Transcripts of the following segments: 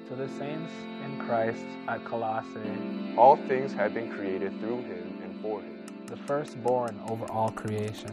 To the saints in Christ at Colossae, all things have been created through him and for him, the firstborn over all creation.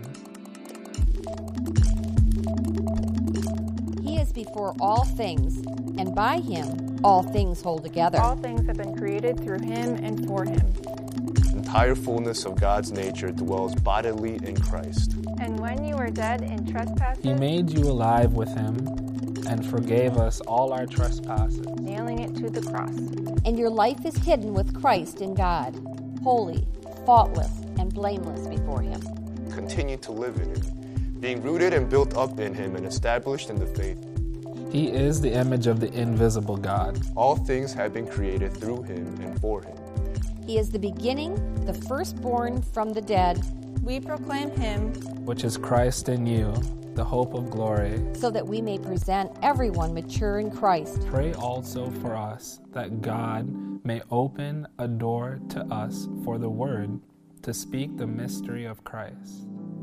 He is before all things, and by him all things hold together. All things have been created through him and for him. The entire fullness of God's nature dwells bodily in Christ. And when you were dead in trespasses, He made you alive with him and forgave us all our trespasses, nailing it to the cross. And your life is hidden with Christ in God, holy, faultless, and blameless before him. Continue to live in him, being rooted and built up in him and established in the faith. He is the image of the invisible God. All things have been created through him and for him. He is the beginning, the firstborn from the dead, We proclaim him, which is Christ in you, the hope of glory. so that we may present everyone mature in Christ. Pray also for us that God may open a door to us for the word to speak the mystery of Christ.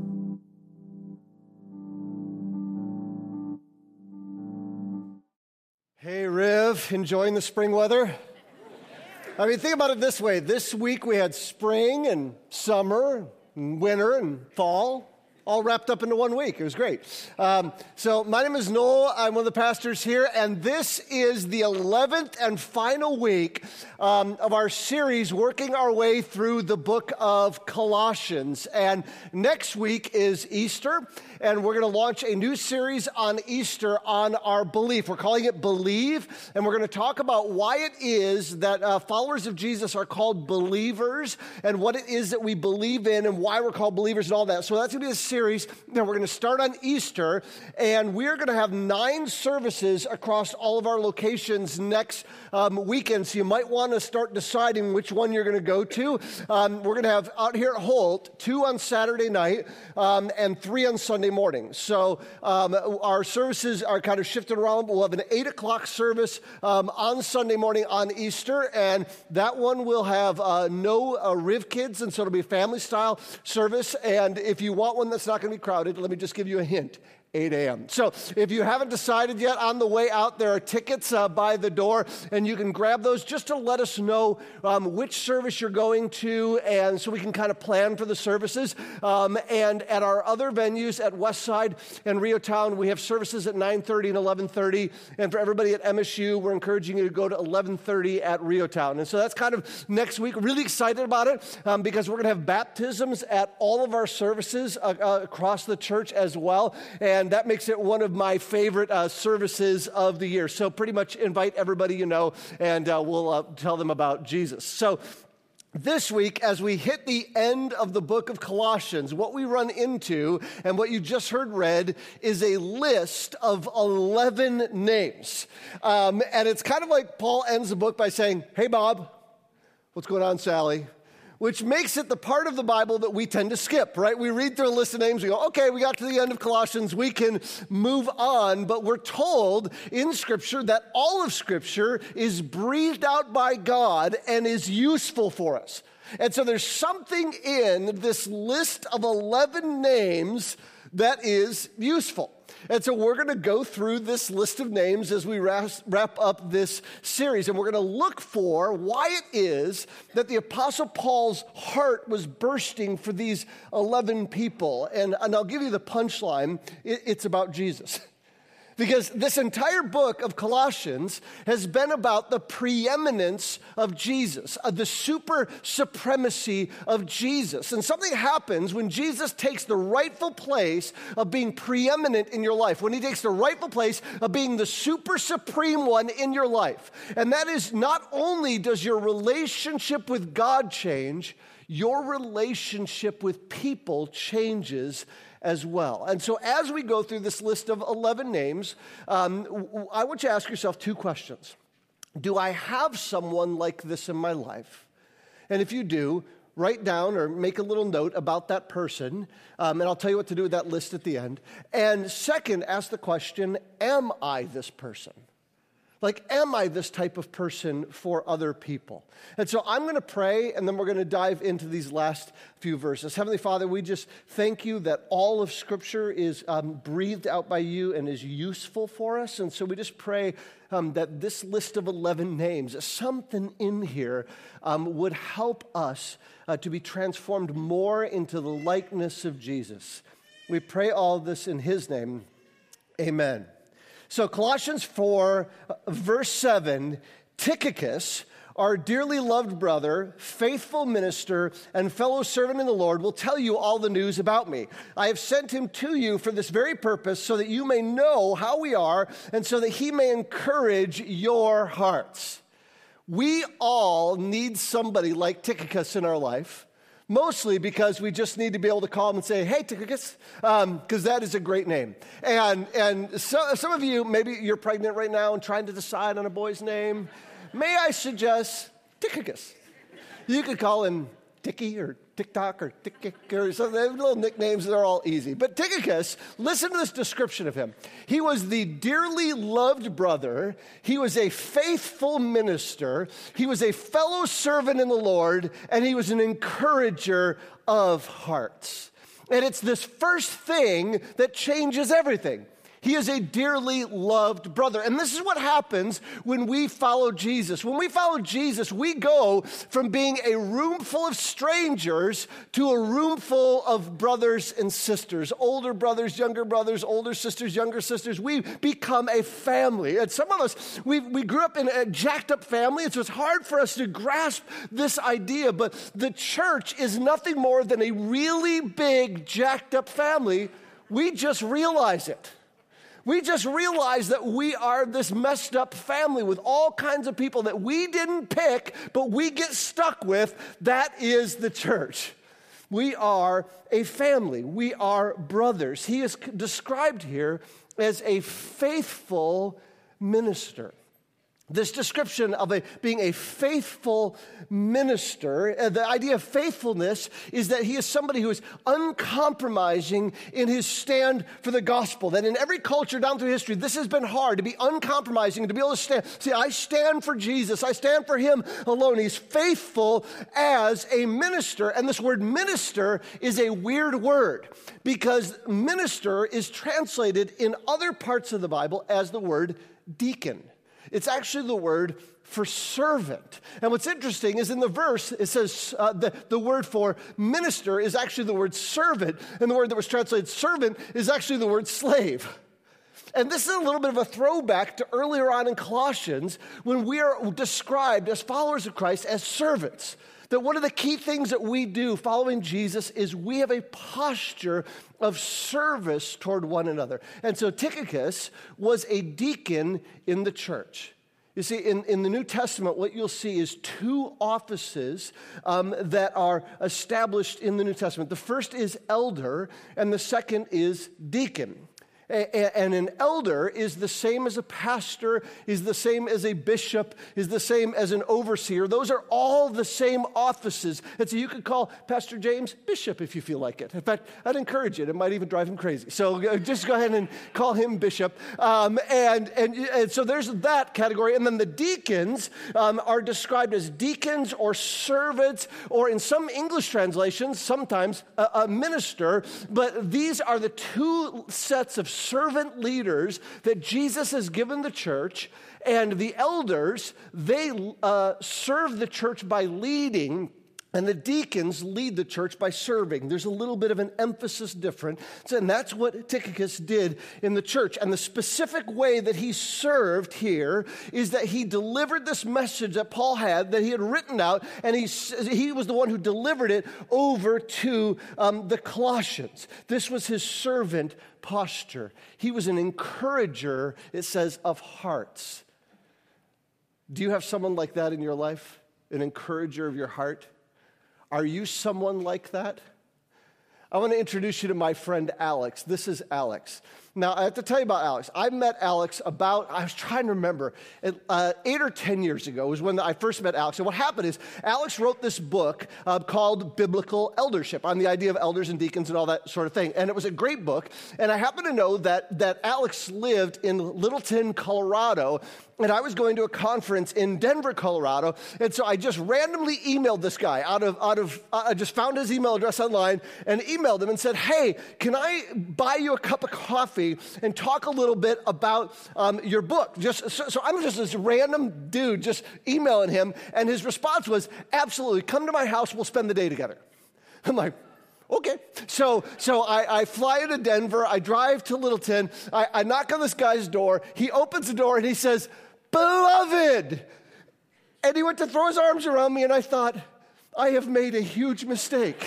Hey, Riv, enjoying the spring weather? I mean, think about it this way. This week we had spring and summer and winter and fall all wrapped up into 1 week. It was great. So my name is Noel. I'm one of the pastors here, and this is the 11th and final week of our series working our way through the book of Colossians. And next week is Easter, and we're going to launch a new series on Easter on our belief. We're calling it Believe, and we're going to talk about why it is that followers of Jesus are called believers and what it is that we believe in and why we're called believers and all that. So that's going to be a series that we're going to start on Easter, and we're going to have 9 services across all of our locations next weekend. So you might want to start deciding which one you're going to go to. We're going to have out here at Holt 2 on Saturday night and 3 on Sunday morning. So our services are kind of shifted around, but we'll have an 8 o'clock service on Sunday morning on Easter, and that one will have no Riv kids, and so it'll be a family-style service. And if you want one that's not going to be crowded, let me just give you a hint. 8 a.m. So if you haven't decided yet, on the way out, there are tickets by the door, and you can grab those just to let us know which service you're going to, and so we can kind of plan for the services. And at our other venues at Westside and Reotown, we have services at 9:30 and 11:30. And for everybody at MSU, we're encouraging you to go to 11:30 at Reotown. And so that's kind of next week. Really excited about it because we're going to have baptisms at all of our services across the church as well. And that makes it one of my favorite services of the year. So pretty much invite everybody you know, and we'll tell them about Jesus. So this week, as we hit the end of the book of Colossians, what we run into, and what you just heard read, is a list of 11 names. And it's kind of like Paul ends the book by saying, "Hey, Bob, what's going on, Sally?" Which makes it the part of the Bible that we tend to skip, right? We read through a list of names, we go, okay, we got to the end of Colossians, we can move on, but we're told in Scripture that all of Scripture is breathed out by God and is useful for us. And so there's something in this list of 11 names that is useful. And so we're going to go through this list of names as we wrap up this series. And we're going to look for why it is that the Apostle Paul's heart was bursting for these 11 people. And I'll give you the punchline. It's about Jesus. Because this entire book of Colossians has been about the preeminence of Jesus, the super supremacy of Jesus. And something happens when Jesus takes the rightful place of being preeminent in your life, when he takes the rightful place of being the super supreme one in your life. And that is, not only does your relationship with God change, your relationship with people changes as well. And so as we go through this list of 11 names, I want you to ask yourself 2 questions. Do I have someone like this in my life? And if you do, write down or make a little note about that person, and I'll tell you what to do with that list at the end. And second, ask the question, am I this person? Like, am I this type of person for other people? And so I'm going to pray, and then we're going to dive into these last few verses. Heavenly Father, we just thank you that all of Scripture is breathed out by you and is useful for us. And so we just pray that this list of 11 names, something in here, would help us to be transformed more into the likeness of Jesus. We pray all this in his name. Amen. So Colossians 4, verse 7, Tychicus, our dearly loved brother, faithful minister, and fellow servant in the Lord, will tell you all the news about me. I have sent him to you for this very purpose, so that you may know how we are, and so that he may encourage your hearts. We all need somebody like Tychicus in our life. Mostly because we just need to be able to call him and say, hey, Tychicus, because that is a great name. And so, some of you, maybe you're pregnant right now and trying to decide on a boy's name. May I suggest Tychicus? You could call him Ticky or TikTok or Tick or some little nicknames that are all easy. But Tychicus, listen to this description of him. He was the dearly loved brother. He was a faithful minister. He was a fellow servant in the Lord, and he was an encourager of hearts. And it's this first thing that changes everything. He is a dearly loved brother. And this is what happens when we follow Jesus. When we follow Jesus, we go from being a room full of strangers to a room full of brothers and sisters. Older brothers, younger brothers, older sisters, younger sisters. We become a family. And some of us, we grew up in a jacked up family. So it's hard for us to grasp this idea. But the church is nothing more than a really big jacked up family. We just realize it. We just realize that we are this messed up family with all kinds of people that we didn't pick, but we get stuck with. That is the church. We are a family. We are brothers. He is described here as a faithful minister. This description of being a faithful minister, the idea of faithfulness is that he is somebody who is uncompromising in his stand for the gospel. That in every culture down through history, this has been hard, to be uncompromising, to be able to stand. See, I stand for Jesus. I stand for him alone. He's faithful as a minister. And this word minister is a weird word because minister is translated in other parts of the Bible as the word deacon. It's actually the word for servant. And what's interesting is in the verse, it says the word for minister is actually the word servant, and the word that was translated servant is actually the word slave. And this is a little bit of a throwback to earlier on in Colossians when we are described as followers of Christ as servants. That one of the key things that we do following Jesus is we have a posture of service toward one another. And so Tychicus was a deacon in the church. You see, in the New Testament, what you'll see is two offices that are established in the New Testament. The first is elder, and the second is deacon. And an elder is the same as a pastor, is the same as a bishop, is the same as an overseer. Those are all the same offices. And so you could call Pastor James bishop if you feel like it. In fact, I'd encourage it. It might even drive him crazy. So just go ahead and call him bishop. And so there's that category. And then the deacons are described as deacons or servants, or in some English translations, sometimes a minister. But these are the two sets of servant leaders that Jesus has given the church, and the elders, they serve the church by leading, and the deacons lead the church by serving. There's a little bit of an emphasis difference, and that's what Tychicus did in the church. And the specific way that he served here is that he delivered this message that Paul had, that he had written out, and he was the one who delivered it over to the Colossians. This was his servant posture. He was an encourager, it says, of hearts. Do you have someone like that in your life? An encourager of your heart? Are you someone like that? I want to introduce you to my friend Alex. This is Alex. Now, I have to tell you about Alex. I met Alex I was trying to remember, 8 or 10 years ago was when I first met Alex. And what happened is Alex wrote this book called Biblical Eldership on the idea of elders and deacons and all that sort of thing. And it was a great book. And I happen to know that Alex lived in Littleton, Colorado, and I was going to a conference in Denver, Colorado. And so I just randomly emailed this guy I just found his email address online and emailed him and said, hey, can I buy you a cup of coffee and talk a little bit about your book? So I'm just this random dude just emailing him. And his response was, absolutely, come to my house, we'll spend the day together. I'm like, okay. So I fly into Denver. I drive to Littleton. I knock on this guy's door. He opens the door and he says, beloved. And he went to throw his arms around me and I thought, I have made a huge mistake.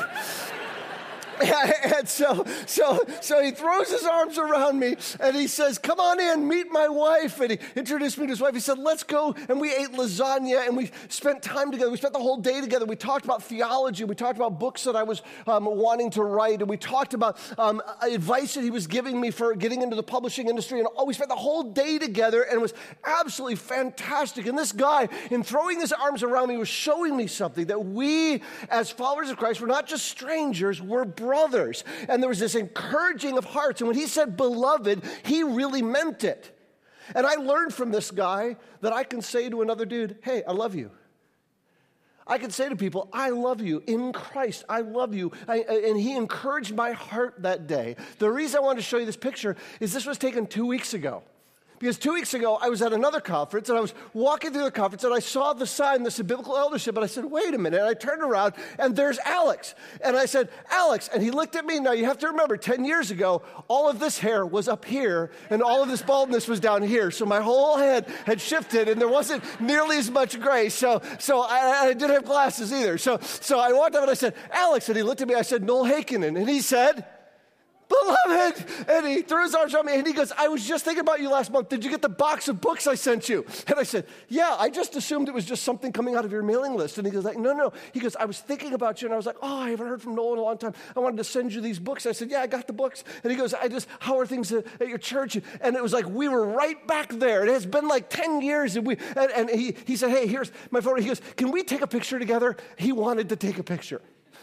And so he throws his arms around me and he says, come on in, meet my wife. And he introduced me to his wife. He said, let's go. And we ate lasagna and we spent time together. We spent the whole day together. We talked about theology. We talked about books that I was wanting to write. And we talked about advice that he was giving me for getting into the publishing industry. And we spent the whole day together and it was absolutely fantastic. And this guy, in throwing his arms around me, was showing me something, that we as followers of Christ, we're not just strangers, we're brothers. And there was this encouraging of hearts. And when he said beloved, he really meant it. And I learned from this guy that I can say to another dude, hey, I love you. I can say to people, I love you in Christ. I love you. And he encouraged my heart that day. The reason I wanted to show you this picture is this was taken 2 weeks ago. Because 2 weeks ago, I was at another conference, and I was walking through the conference, and I saw the sign that said Biblical Eldership, and I said, wait a minute. And I turned around, and there's Alex. And I said, Alex. And he looked at me. Now, you have to remember, 10 years ago, all of this hair was up here, and all of this baldness was down here. So my whole head had shifted, and there wasn't nearly as much gray. So I didn't have glasses either. So I walked up, and I said, Alex. And he looked at me. I said, Noel Heikkinen. And he said, beloved. And he threw his arms around me and he goes, I was just thinking about you last month. Did you get the box of books I sent you? And I said, yeah, I just assumed it was just something coming out of your mailing list. And he goes, like, no. He goes, I was thinking about you. And I was like, oh, I haven't heard from Noel in a long time. I wanted to send you these books. I said, yeah, I got the books. And he goes, how are things at your church? And it was like, we were right back there. It has been like 10 years. And he said, hey, here's my photo. He goes, can we take a picture together? He wanted to take a picture.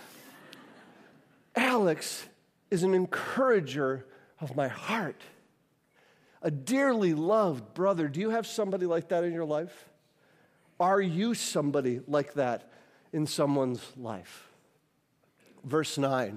Alex is an encourager of my heart, a dearly loved brother. Do you have somebody like that in your life? Are you somebody like that in someone's life? Verse 9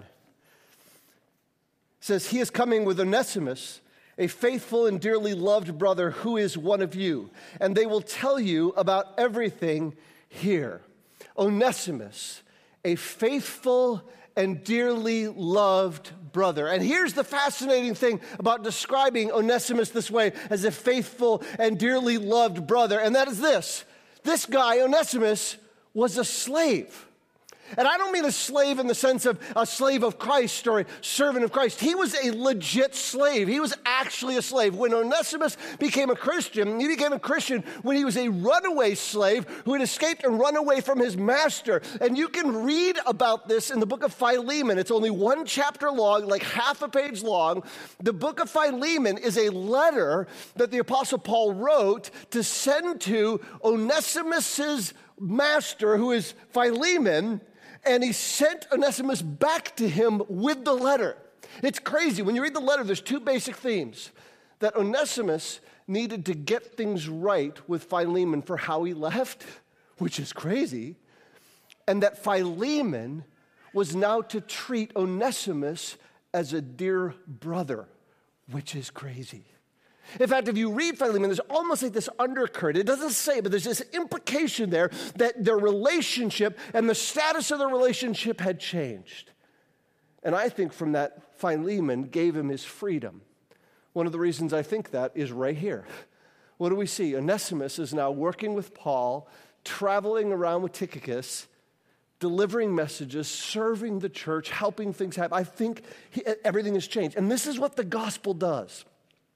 says, he is coming with Onesimus, a faithful and dearly loved brother who is one of you, and they will tell you about everything here. Onesimus, a faithful and dearly loved brother. And here's the fascinating thing about describing Onesimus this way, as a faithful and dearly loved brother, and that is this. This guy, Onesimus, was a slave. And I don't mean a slave in the sense of a slave of Christ or a servant of Christ. He was a legit slave. He was actually a slave. When Onesimus became a Christian, he became a Christian when he was a runaway slave who had escaped and run away from his master. And you can read about this in the book of Philemon. It's only one chapter long, like half a page long. The book of Philemon is a letter that the Apostle Paul wrote to send to Onesimus's master, who is Philemon, and he sent Onesimus back to him with the letter. It's crazy. When you read the letter, there's two basic themes. That Onesimus needed to get things right with Philemon for how he left, which is crazy, and that Philemon was now to treat Onesimus as a dear brother, which is crazy. In fact, if you read Philemon, there's almost like this undercurrent. It doesn't say, but there's this implication there that their relationship and the status of the relationship had changed. And I think from that, Philemon gave him his freedom. One of the reasons I think that is right here. What do we see? Onesimus is now working with Paul, traveling around with Tychicus, delivering messages, serving the church, helping things happen. I think everything has changed. And this is what the gospel does.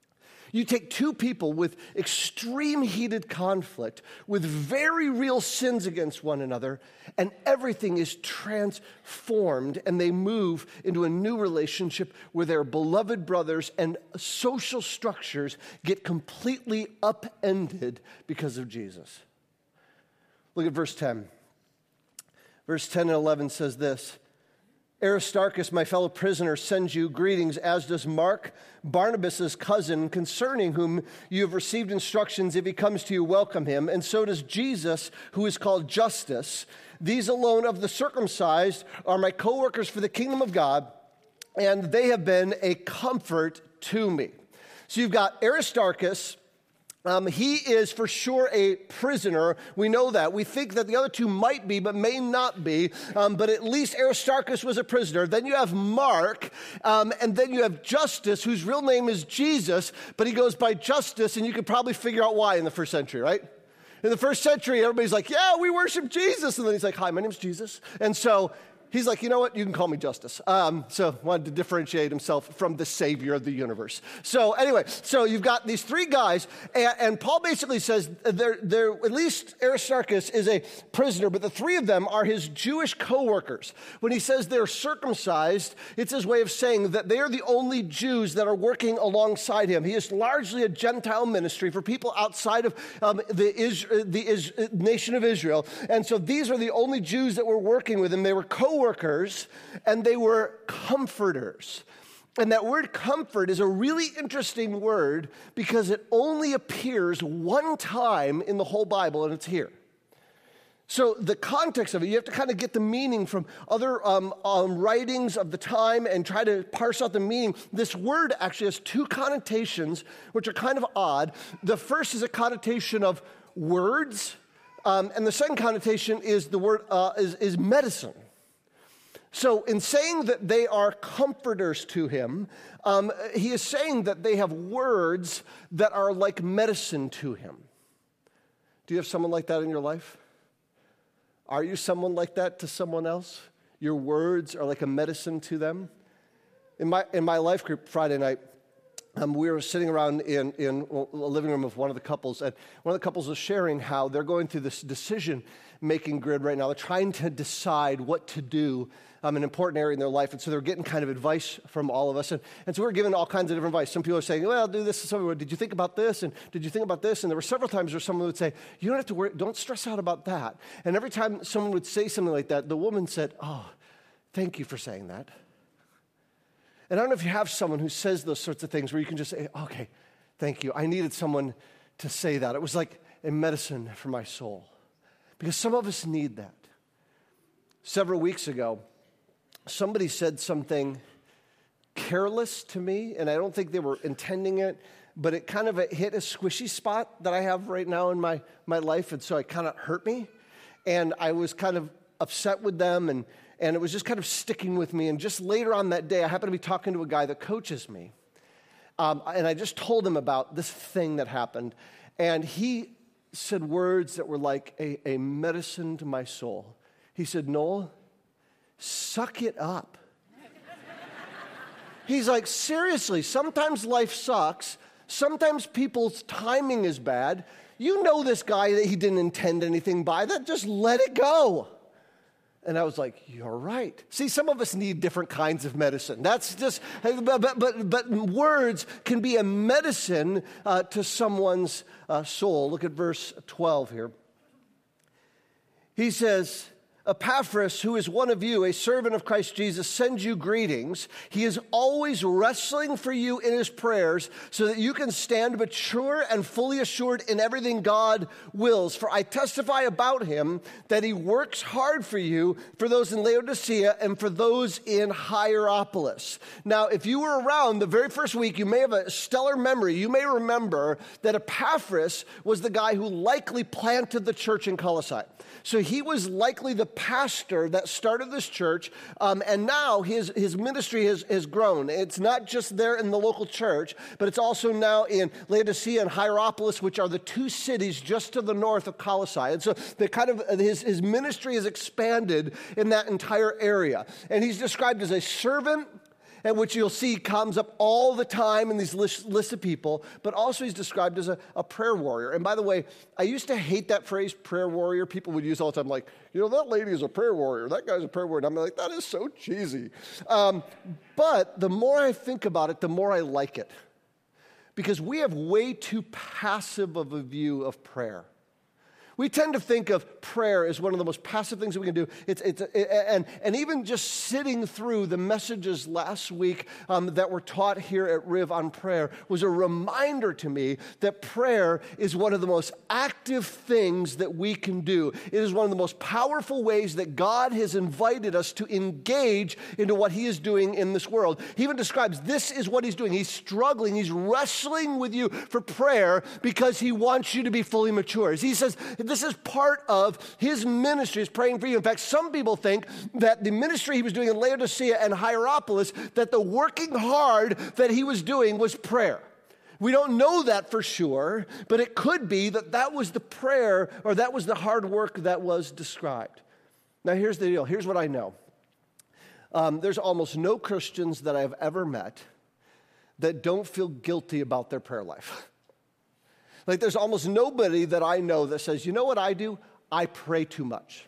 You take two people with extreme heated conflict, with very real sins against one another, and everything is transformed, and they move into a new relationship where they're beloved brothers, and social structures get completely upended because of Jesus. Look at verse 10. Verse 10 and 11 says this: Aristarchus, my fellow prisoner, sends you greetings, as does Mark, Barnabas' cousin, concerning whom you have received instructions. If he comes to you, welcome him. And so does Jesus, who is called Justus. These alone of the circumcised are my co-workers for the kingdom of God, and they have been a comfort to me. So you've got Aristarchus. He is for sure a prisoner. We know that. We think that the other two might be, but may not be. But at least Aristarchus was a prisoner. Then you have Mark, and then you have Justus, whose real name is Jesus, but he goes by Justus, and you could probably figure out why in the first century, right? In the first century, everybody's like, yeah, we worship Jesus. And then he's like, hi, my name's Jesus. And so he's like, you know what? You can call me Justus. So wanted to differentiate himself from the Savior of the universe. So anyway, so you've got these three guys, and Paul basically says they're at least Aristarchus is a prisoner, but the three of them are his Jewish co-workers. When he says they're circumcised, it's his way of saying that they are the only Jews that are working alongside him. He is largely a Gentile ministry for people outside of the nation of Israel. And so these are the only Jews that were working with him. They were co-workers, and they were comforters. And that word comfort is a really interesting word because it only appears one time in the whole Bible, and it's here. So the context of it, you have to kind of get the meaning from other writings of the time and try to parse out the meaning. This word actually has two connotations, which are kind of odd. The first is a connotation of words, and the second connotation is the word is medicine. So in saying that they are comforters to him, he is saying that they have words that are like medicine to him. Do you have someone like that in your life? Are you someone like that to someone else? Your words are like a medicine to them? In my life group Friday night, we were sitting around in a living room of one of the couples, and one of the couples was sharing how they're going through this decision-making grid right now. They're trying to decide what to do an important area in their life, and so they're getting kind of advice from all of us, and so we're given all kinds of different advice. Some people are saying, well, do this, and some people, did you think about this, and did you think about this? And there were several times where someone would say, you don't have to worry, don't stress out about that. And every time someone would say something like that, the woman said, oh, thank you for saying that. And I don't know if you have someone who says those sorts of things where you can just say, okay, thank you. I needed someone to say that. It was like a medicine for my soul. Because some of us need that. Several weeks ago, somebody said something careless to me, and I don't think they were intending it, but it kind of hit a squishy spot that I have right now in my life, and so it kind of hurt me. And I was kind of upset with them, and it was just kind of sticking with me. And just later on that day, I happened to be talking to a guy that coaches me. And I just told him about this thing that happened. And he said words that were like a medicine to my soul. He said, Noel, suck it up. He's like, seriously, sometimes life sucks. Sometimes people's timing is bad. You know this guy that he didn't intend anything by that. Just let it go. And I was like, you're right. See, some of us need different kinds of medicine. That's just, but words can be a medicine to someone's soul. Look at verse 12 here. He says, Epaphras, who is one of you, a servant of Christ Jesus, sends you greetings. He is always wrestling for you in his prayers so that you can stand mature and fully assured in everything God wills. For I testify about him that he works hard for you, for those in Laodicea and for those in Hierapolis. Now, if you were around the very first week, you may have a stellar memory. You may remember that Epaphras was the guy who likely planted the church in Colossae. So he was likely the pastor that started this church, and now his ministry has grown. It's not just there in the local church, but it's also now in Laodicea and Hierapolis, which are the two cities just to the north of Colossae. And so the kind of his ministry has expanded in that entire area. And he's described as a servant and which you'll see comes up all the time in these lists of people, but also he's described as a prayer warrior. And by the way, I used to hate that phrase, prayer warrior. People would use all the time, like, that lady is a prayer warrior, that guy's a prayer warrior. And I'm like, that is so cheesy. But the more I think about it, the more I like it. Because we have way too passive of a view of prayer. We tend to think of prayer as one of the most passive things that we can do. And even just sitting through the messages last week that were taught here at Riv on prayer was a reminder to me that prayer is one of the most active things that we can do. It is one of the most powerful ways that God has invited us to engage into what he is doing in this world. He even describes this is what he's doing. He's struggling. He's wrestling with you for prayer because he wants you to be fully mature. He says, this is part of his ministry, is praying for you. In fact, some people think that the ministry he was doing in Laodicea and Hierapolis, that the working hard that he was doing was prayer. We don't know that for sure, but it could be that that was the prayer or that was the hard work that was described. Now, here's the deal. Here's what I know. There's almost no Christians that I've ever met that don't feel guilty about their prayer life. Like, there's almost nobody that I know that says, you know what I do? I pray too much.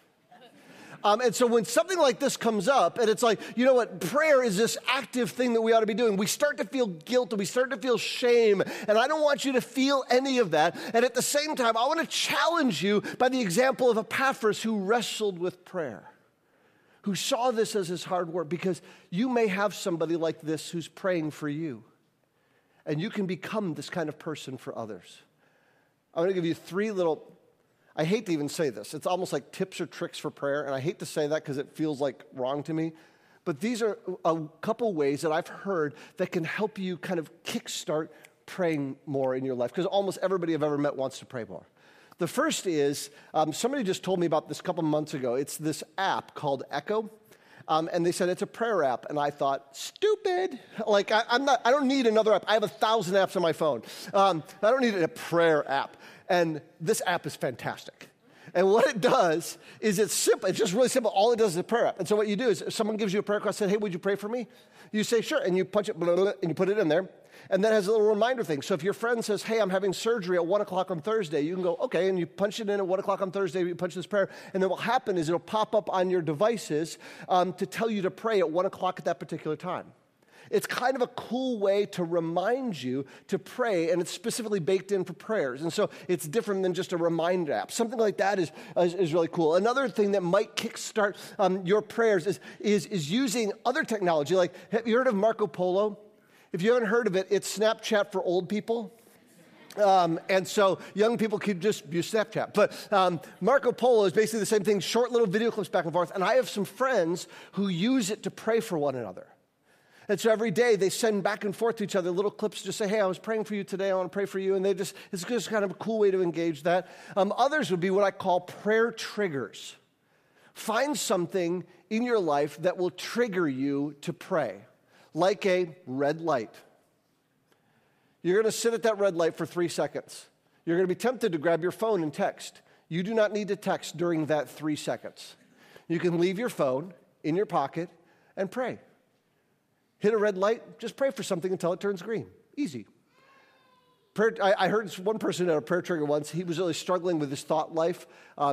And so when something like this comes up, and it's like, you know what, prayer is this active thing that we ought to be doing, we start to feel guilt, and we start to feel shame, and I don't want you to feel any of that. And at the same time, I want to challenge you by the example of Epaphras, who wrestled with prayer, who saw this as his hard work, because you may have somebody like this who's praying for you, and you can become this kind of person for others. I'm going to give you three little, I hate to even say this. It's almost like tips or tricks for prayer, and I hate to say that because it feels like wrong to me. But these are a couple ways that I've heard that can help you kind of kickstart praying more in your life, because almost everybody I've ever met wants to pray more. The first is, somebody just told me about this a couple months ago. It's this app called Echo. And they said it's a prayer app, and I thought, stupid. Like, I don't need another app. I have 1,000 apps on my phone. I don't need a prayer app. And this app is fantastic. And what it does is it's simple. It's just really simple. All it does is a prayer app. And so what you do is if someone gives you a prayer request, say, hey, would you pray for me? You say, sure. And you punch it, blah, blah, blah, and you put it in there. And that has a little reminder thing. So if your friend says, hey, I'm having surgery at 1 o'clock on Thursday, you can go, okay, and you punch it in at 1 o'clock on Thursday, you punch this prayer, and then what will happen is it'll pop up on your devices to tell you to pray at 1 o'clock at that particular time. It's kind of a cool way to remind you to pray, and it's specifically baked in for prayers. And so it's different than just a reminder app. Something like that is really cool. Another thing that might kickstart your prayers is using other technology. Like, have you heard of Marco Polo? If you haven't heard of it, it's Snapchat for old people. And so young people could just use Snapchat. But Marco Polo is basically the same thing, short little video clips back and forth. And I have some friends who use it to pray for one another. And so every day they send back and forth to each other little clips, just say, hey, I was praying for you today, I want to pray for you. And it's just kind of a cool way to engage that. Others would be what I call prayer triggers. Find something in your life that will trigger you to pray, like a red light. You're going to sit at that red light for 3 seconds. You're going to be tempted to grab your phone and text. You do not need to text during that 3 seconds. You can leave your phone in your pocket and pray. Hit a red light, just pray for something until it turns green. Easy. Prayer, I heard one person at a prayer trigger once. He was really struggling with his thought life,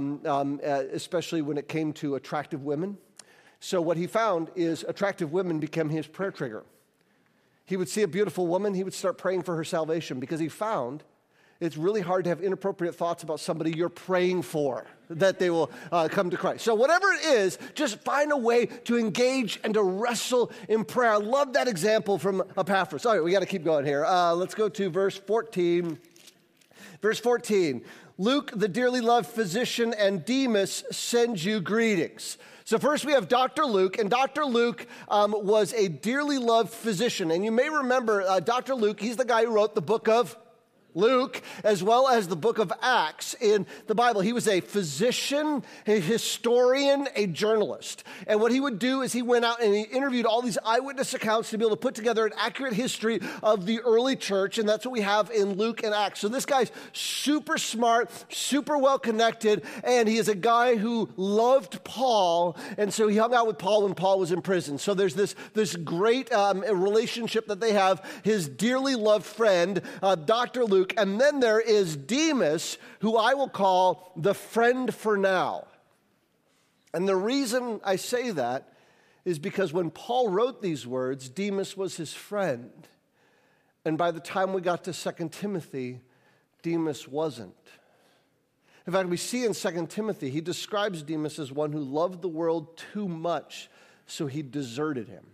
especially when it came to attractive women. So what he found is attractive women became his prayer trigger. He would see a beautiful woman, he would start praying for her salvation, because he found it's really hard to have inappropriate thoughts about somebody you're praying for, that they will come to Christ. So whatever it is, just find a way to engage and to wrestle in prayer. I love that example from Epaphras. All right, we got to keep going here. Let's go to verse 14. Verse 14. Luke, the dearly loved physician, and Demas send you greetings. So first we have Dr. Luke, and Dr. Luke was a dearly loved physician. And you may remember Dr. Luke, he's the guy who wrote the book of Luke, as well as the book of Acts in the Bible. He was a physician, a historian, a journalist. And what he would do is he went out and he interviewed all these eyewitness accounts to be able to put together an accurate history of the early church, and that's what we have in Luke and Acts. So this guy's super smart, super well connected, and he is a guy who loved Paul, and so he hung out with Paul when Paul was in prison. So there's this great relationship that they have, his dearly loved friend, Dr. Luke, and then there is Demas, who I will call the friend for now. And the reason I say that is because when Paul wrote these words, Demas was his friend. And by the time we got to 2 Timothy, Demas wasn't. In fact, we see in 2 Timothy, he describes Demas as one who loved the world too much, so he deserted him.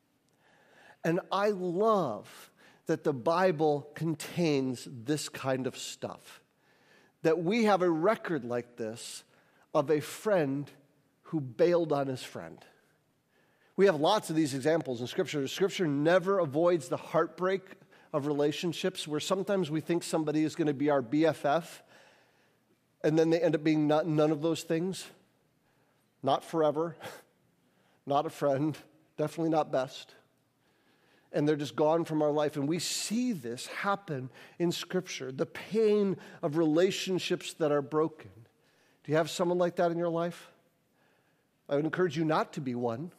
And I love that the Bible contains this kind of stuff. That we have a record like this of a friend who bailed on his friend. We have lots of these examples in Scripture. Scripture never avoids the heartbreak of relationships where sometimes we think somebody is going to be our BFF and then they end up being none of those things. Not forever, not a friend, definitely not best. And they're just gone from our life. And we see this happen in Scripture, the pain of relationships that are broken. Do you have someone like that in your life? I would encourage you not to be one,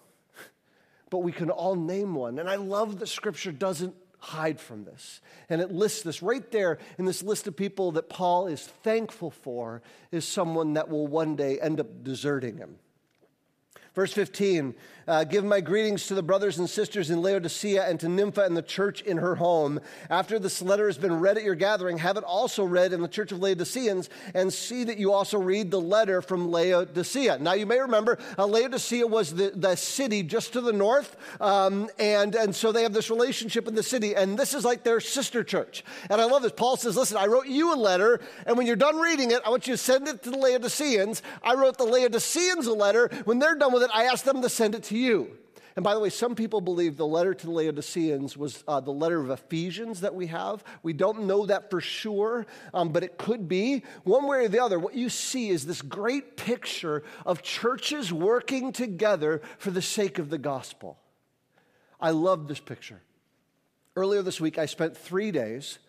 but we can all name one. And I love that Scripture doesn't hide from this. And it lists this right there in this list of people that Paul is thankful for is someone that will one day end up deserting him. Verse 15, give my greetings to the brothers and sisters in Laodicea and to Nympha and the church in her home. After this letter has been read at your gathering, have it also read in the church of Laodiceans, and see that you also read the letter from Laodicea. Now you may remember, Laodicea was the city just to the north, and so they have this relationship in the city, and this is like their sister church. And I love this. Paul says, listen, I wrote you a letter, and when you're done reading it, I want you to send it to the Laodiceans. I wrote the Laodiceans a letter. When they're done with it, I asked them to send it to you. And by the way, some people believe the letter to the Laodiceans was the letter of Ephesians that we have. We don't know that for sure, but it could be. One way or the other, what you see is this great picture of churches working together for the sake of the gospel. I love this picture. Earlier this week, I spent 3 days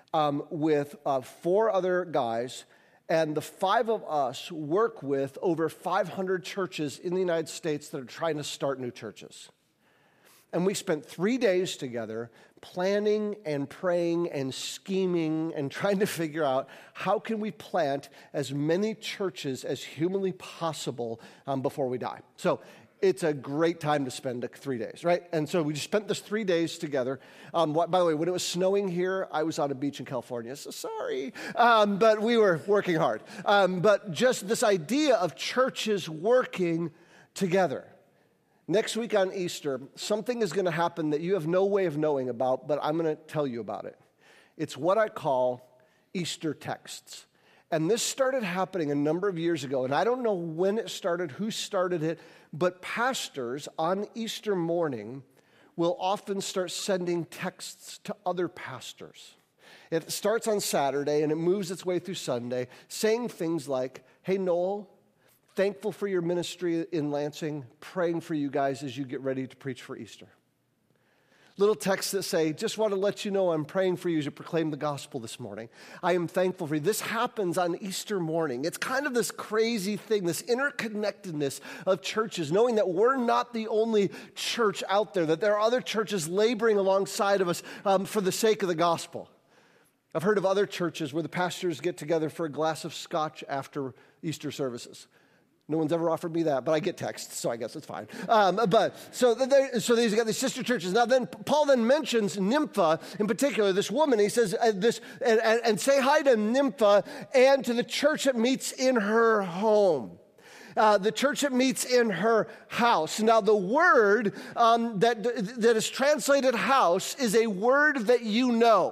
with 4 other guys, and the 5 of us work with over 500 churches in the United States that are trying to start new churches. And we spent 3 days together planning and praying and scheming and trying to figure out how can we plant as many churches as humanly possible before we die. So it's a great time to spend 3 days, right? And so we just spent this 3 days together. By the way, when it was snowing here, I was on a beach in California, so sorry. But we were working hard. But just this idea of churches working together. Next week on Easter, something is going to happen that you have no way of knowing about, but I'm going to tell you about it. It's what I call Easter texts. And this started happening a number of years ago, and I don't know when it started, who started it, but pastors on Easter morning will often start sending texts to other pastors. It starts on Saturday, and it moves its way through Sunday, saying things like, hey, Noel, thankful for your ministry in Lansing, praying for you guys as you get ready to preach for Easter. Little texts that say, just want to let you know I'm praying for you as you proclaim the gospel this morning. I am thankful for you. This happens on Easter morning. It's kind of this crazy thing, this interconnectedness of churches, knowing that we're not the only church out there, that there are other churches laboring alongside of us for the sake of the gospel. I've heard of other churches where the pastors get together for a glass of scotch after Easter services. No one's ever offered me that, but I get texts, so I guess it's fine. So these got these sister churches. Now, then Paul then mentions Nympha in particular, this woman. He says and say hi to Nympha and to the church that meets in her home. The church that meets in her house. Now, the word that is translated house is a word that you know.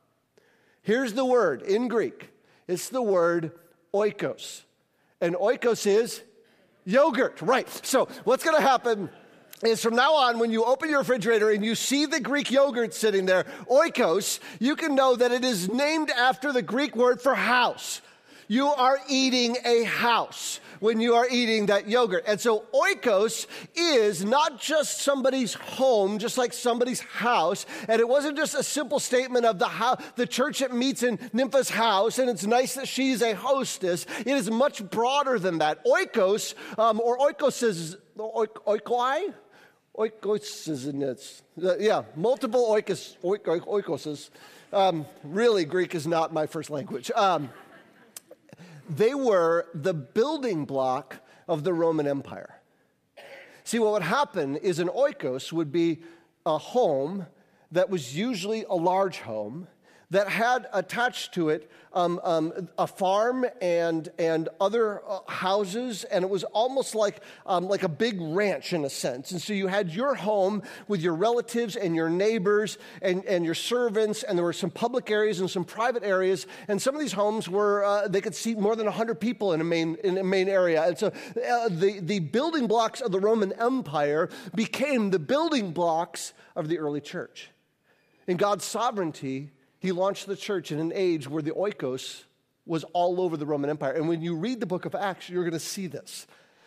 Here's the word in Greek. It's the word oikos. And oikos is yogurt, right? So what's going to happen is from now on, when you open your refrigerator and you see the Greek yogurt sitting there, oikos, you can know that it is named after the Greek word for house. You are eating a house when you are eating that yogurt. And so oikos is not just somebody's home, just like somebody's house. And it wasn't just a simple statement of the church that meets in Nympha's house, and it's nice that she's a hostess. It is much broader than that. Oikos, or oikos is, oikoi? Oikos is in it. Multiple oikoses. Really, Greek is not my first language. They were the building block of the Roman Empire. See, what would happen is an oikos would be a home that was usually a large home that had attached to it a farm and other houses, and it was almost like a big ranch in a sense. And so you had your home with your relatives and your neighbors and your servants, and there were some public areas and some private areas, and some of these homes were, they could seat more than 100 people in a main area. And so the building blocks of the Roman Empire became the building blocks of the early church. In God's sovereignty, He launched the church in an age where the oikos was all over the Roman Empire. And when you read the book of Acts, you're going to see this.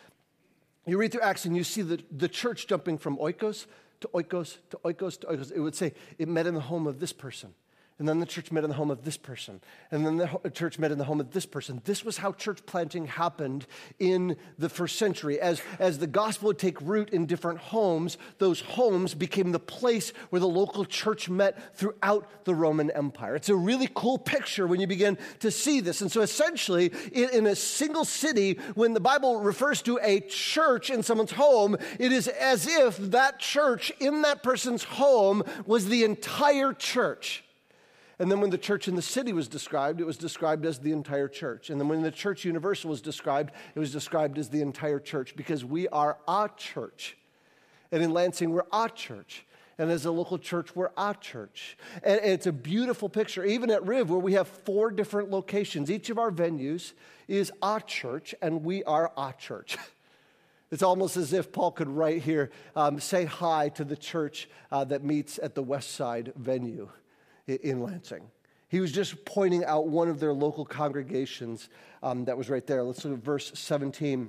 You read through Acts and you see the church jumping from oikos to oikos to oikos to oikos. It would say it met in the home of this person. And then the church met in the home of this person. And then the church met in the home of this person. This was how church planting happened in the first century. As the gospel would take root in different homes, those homes became the place where the local church met throughout the Roman Empire. It's a really cool picture when you begin to see this. And so essentially, in a single city, when the Bible refers to a church in someone's home, it is as if that church in that person's home was the entire church. And then when the church in the city was described, it was described as the entire church. And then when the church universal was described, it was described as the entire church, because we are a church. And in Lansing, we're a church. And as a local church, we're a church. And it's a beautiful picture. Even at Riv, where we have 4 different locations, each of our venues is a church, and we are a church. It's almost as if Paul could write here, say hi to the church that meets at the West Side venue in Lansing. He was just pointing out one of their local congregations that was right there. Let's look at verse 17.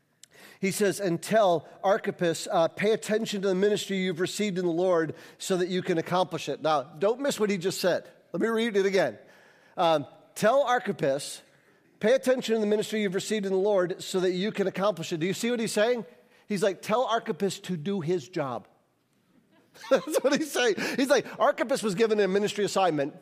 He says, "And tell Archippus, pay attention to the ministry you've received in the Lord so that you can accomplish it." Now, don't miss what he just said. Let me read it again. Tell Archippus, pay attention to the ministry you've received in the Lord so that you can accomplish it. Do you see what he's saying? He's like, tell Archippus to do his job. That's what he's saying. He's like, Archippus was given a ministry assignment.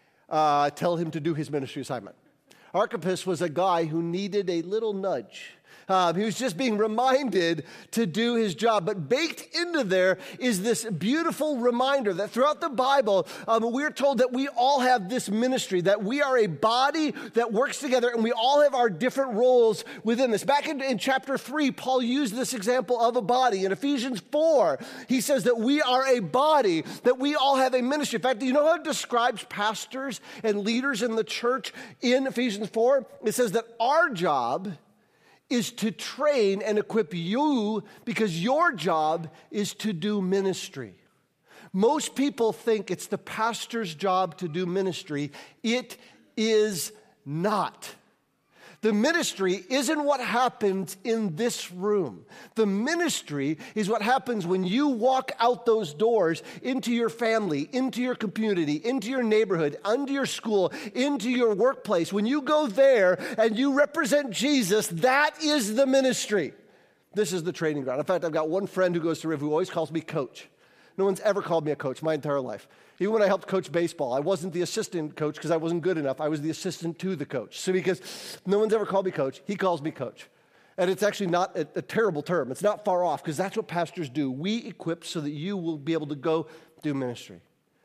Tell him to do his ministry assignment. Archippus was a guy who needed a little nudge. He was just being reminded to do his job. But baked into there is this beautiful reminder that throughout the Bible, we're told that we all have this ministry, that we are a body that works together, and we all have our different roles within this. Back in chapter 3, Paul used this example of a body. In Ephesians 4, he says that we are a body, that we all have a ministry. In fact, do you know how it describes pastors and leaders in the church in Ephesians 4? It says that our job is to train and equip you, because your job is to do ministry. Most people think it's the pastor's job to do ministry. It is not. The ministry isn't what happens in this room. The ministry is what happens when you walk out those doors into your family, into your community, into your neighborhood, into your school, into your workplace. When you go there and you represent Jesus, that is the ministry. This is the training ground. In fact, I've got one friend who goes to Riv who always calls me coach. No one's ever called me a coach my entire life. Even when I helped coach baseball, I wasn't the assistant coach because I wasn't good enough. I was the assistant to the coach. So because no one's ever called me coach, he calls me coach. And it's actually not a terrible term. It's not far off, because that's what pastors do. We equip so that you will be able to go do ministry.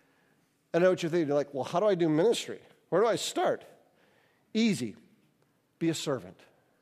I know what you're thinking. You're like, well, how do I do ministry? Where do I start? Easy. Be a servant.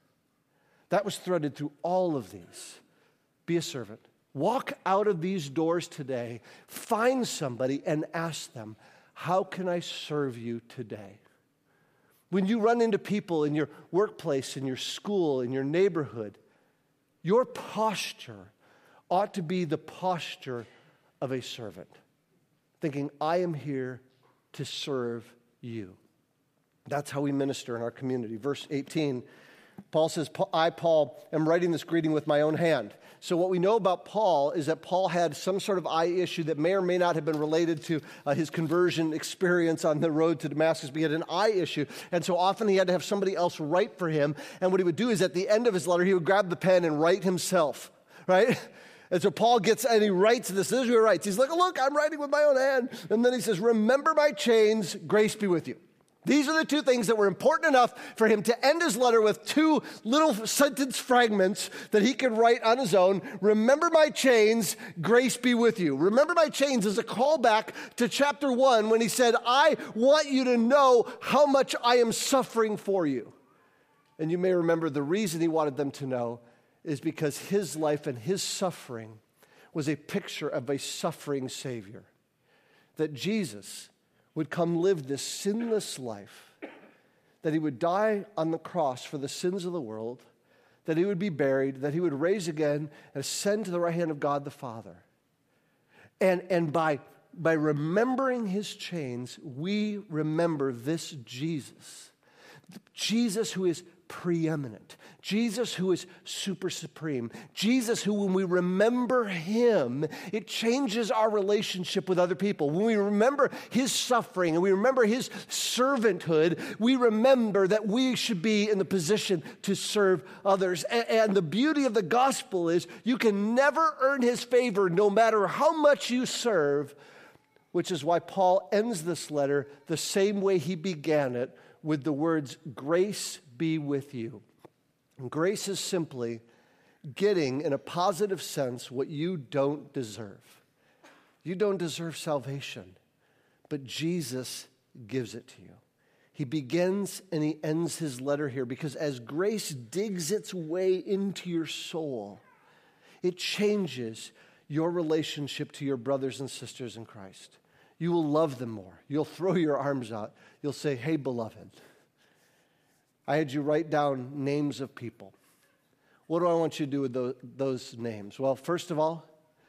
That was threaded through all of these. Be a servant. Walk out of these doors today, find somebody and ask them, how can I serve you today? When you run into people in your workplace, in your school, in your neighborhood, your posture ought to be the posture of a servant, thinking, I am here to serve you. That's how we minister in our community. Verse 18, Paul says, I, Paul, am writing this greeting with my own hand. So what we know about Paul is that Paul had some sort of eye issue that may or may not have been related to his conversion experience on the road to Damascus, but he had an eye issue. And so often he had to have somebody else write for him. And what he would do is at the end of his letter, he would grab the pen and write himself, right? And so Paul gets, and he writes this. This is what he writes. He's like, look, I'm writing with my own hand. And then he says, remember my chains, grace be with you. These are the two things that were important enough for him to end his letter with two little sentence fragments that he could write on his own. Remember my chains, grace be with you. Remember my chains is a callback to chapter 1 when he said, I want you to know how much I am suffering for you. And you may remember the reason he wanted them to know is because his life and his suffering was a picture of a suffering Savior. That Jesus would come live this sinless life, that he would die on the cross for the sins of the world, that he would be buried, that he would raise again and ascend to the right hand of God the Father. And by remembering his chains, we remember this Jesus. Jesus who is preeminent. Jesus who is super supreme. Jesus who, when we remember him, it changes our relationship with other people. When we remember his suffering and we remember his servanthood, we remember that we should be in the position to serve others. And the beauty of the gospel is you can never earn his favor no matter how much you serve, which is why Paul ends this letter the same way he began it, with the words, grace be with you. And grace is simply getting, in a positive sense, what you don't deserve. You don't deserve salvation, but Jesus gives it to you. He begins and he ends his letter here because as grace digs its way into your soul, it changes your relationship to your brothers and sisters in Christ. You will love them more. You'll throw your arms out. You'll say, hey, beloved. I had you write down names of people. What do I want you to do with those names? Well, first of all,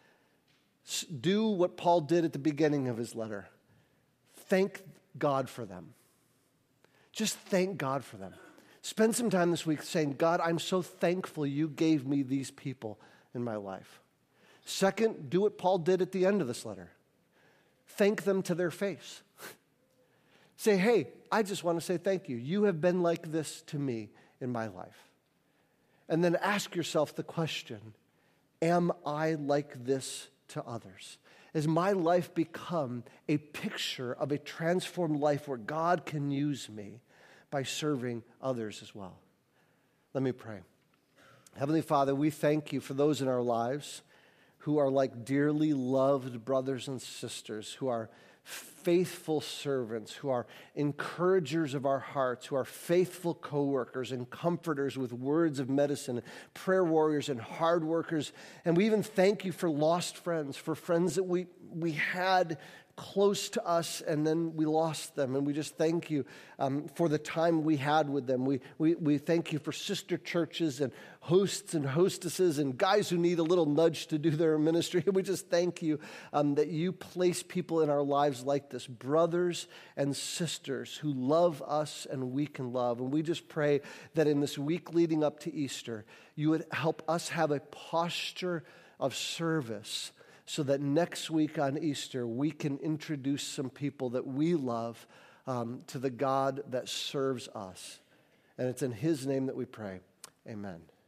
do what Paul did at the beginning of his letter. Thank God for them. Just thank God for them. Spend some time this week saying, God, I'm so thankful you gave me these people in my life. Second, do what Paul did at the end of this letter. Thank them to their face. Say, hey, I just want to say thank you. You have been like this to me in my life. And then ask yourself the question, am I like this to others? Has my life become a picture of a transformed life where God can use me by serving others as well? Let me pray. Heavenly Father, we thank you for those in our lives who are like dearly loved brothers and sisters, who are faithful servants, who are encouragers of our hearts, who are faithful co-workers and comforters with words of medicine, prayer warriors and hard workers. And we even thank you for lost friends, for friends that we had close to us and then we lost them. And we just thank you for the time we had with them. We thank you for sister churches and hosts and hostesses and guys who need a little nudge to do their ministry. We just thank you that you place people in our lives like this, brothers and sisters who love us and we can love. And we just pray that in this week leading up to Easter, you would help us have a posture of service so that next week on Easter, we can introduce some people that we love to the God that serves us. And it's in his name that we pray. Amen.